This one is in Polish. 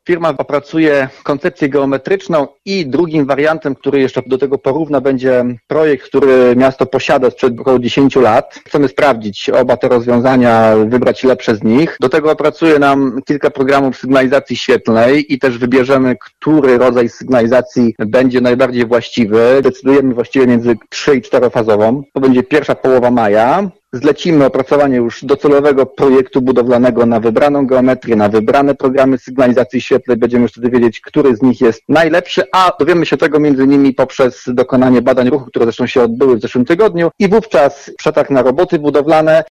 Firma opracuje koncepcję geometryczną i drugim wariantem, który jeszcze do tego porówna, będzie projekt, który miasto posiada sprzed około 10 lat. Chcemy sprawdzić oba te rozwiązania, wybrać lepsze z nich. Do tego opracuje nam kilka programów sygnalizacji świetlnej i też wybierzemy, który rodzaj sygnalizacji będzie najbardziej właściwy. Decydujemy właściwie między 3- i 4-fazową. To będzie pierwsza połowa maja. Zlecimy opracowanie już docelowego projektu budowlanego na wybraną geometrię, na wybrane programy sygnalizacji świetlnej. Będziemy już wtedy wiedzieć, który z nich jest najlepszy, a dowiemy się tego między innymi poprzez dokonanie badań ruchu, które zresztą się odbyły w zeszłym tygodniu i wówczas przetarg na roboty budowlane.